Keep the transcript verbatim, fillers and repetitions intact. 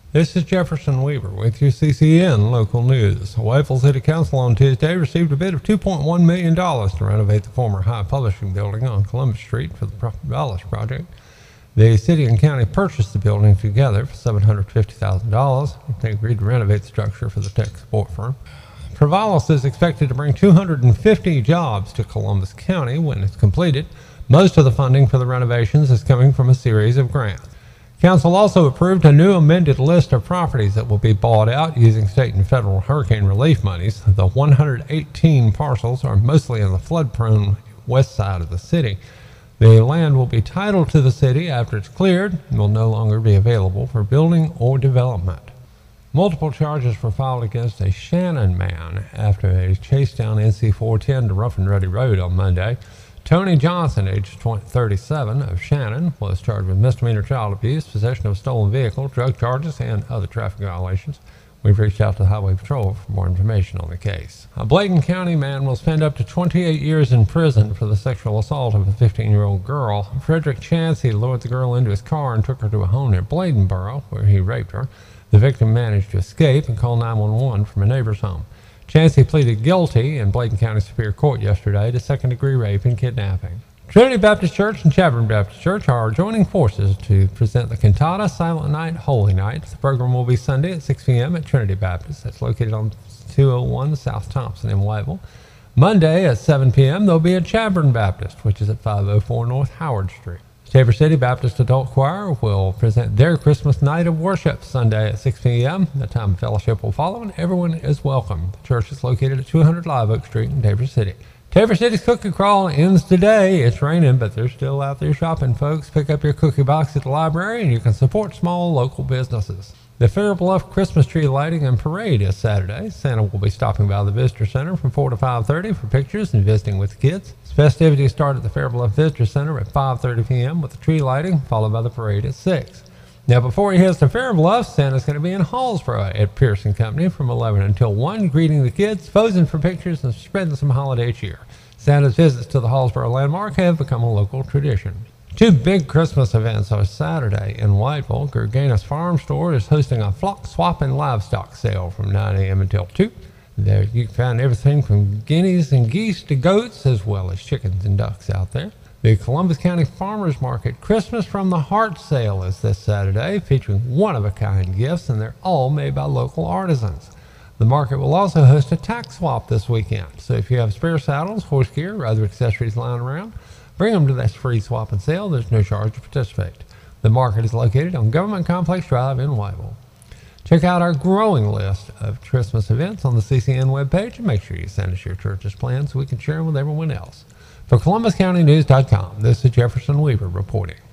This is Jefferson Weaver with your C C N Local News. Whiteville City Council on Tuesday received a bid of two point one million dollars to renovate the former High Publishing Building on Columbus Street for the Dallas project. The city and county purchased the building together for seven hundred fifty thousand dollars. They agreed to renovate the structure for the tech support firm. Travalos is expected to bring two hundred fifty jobs to Columbus County when it's completed. Most of the funding for the renovations is coming from a series of grants. Council also approved a new amended list of properties that will be bought out using state and federal hurricane relief monies. The one hundred eighteen parcels are mostly in the flood-prone west side of the city. The land will be titled to the city after it's cleared and will no longer be available for building or development. Multiple charges were filed against a Shannon man after a chase down N C four ten to Rough and Ready Road on Monday. Tony Johnson, age thirty-seven, of Shannon, was charged with misdemeanor child abuse, possession of a stolen vehicle, drug charges, and other traffic violations. We've reached out to the Highway Patrol for more information on the case. A Bladen County man will spend up to twenty-eight years in prison for the sexual assault of a fifteen-year-old girl. Frederick Chansey lured the girl into his car and took her to a home near Bladenboro, where he raped her. The victim managed to escape and called nine one one from a neighbor's home. Chansey pleaded guilty in Bladen County Superior Court yesterday to second-degree rape and kidnapping. Trinity Baptist Church and Chadbourne Baptist Church are joining forces to present the Cantata Silent Night, Holy Night. The program will be Sunday at six p m at Trinity Baptist. That's located on two oh one South Thompson in Whiteville. Monday at seven p m they'll be at Chadbourne Baptist, which is at five oh four North Howard Street. Tabor City Baptist Adult Choir will present their Christmas Night of Worship Sunday at six p m The time of fellowship will follow, and everyone is welcome. The church is located at two hundred Live Oak Street in Tabor City. Tabor City's Cookie Crawl ends today. It's raining, but they're still out there shopping, folks. Pick up your cookie box at the library, and you can support small local businesses. The Fair Bluff Christmas tree lighting and parade is Saturday. Santa will be stopping by the Visitor Center from four to five thirty for pictures and visiting with the kids. Festivities start at the Fair Bluff Visitor Center at five thirty p m with the tree lighting, followed by the parade at six. Now, before he heads to Fair Bluff, Santa's going to be in Hallsboro at Pearson Company from eleven until one, greeting the kids, posing for pictures, and spreading some holiday cheer. Santa's visits to the Hallsboro landmark have become a local tradition. Two big Christmas events are Saturday in Whiteville. Gerganis Farm Store is hosting a flock swap and livestock sale from nine a m until two. There you can find everything from guineas and geese to goats, as well as chickens and ducks out there. The Columbus County Farmers Market Christmas from the Heart sale is this Saturday, featuring one-of-a-kind gifts, and they're all made by local artisans. The market will also host a tack swap this weekend, so if you have spare saddles, horse gear, or other accessories lying around, bring them to this free swap and sale. There's no charge to participate. The market is located on Government Complex Drive in Whiteville. Check out our growing list of Christmas events on the C C N webpage, and make sure you send us your church's plans so we can share them with everyone else. For Columbus County News dot com, this is Jefferson Weaver reporting.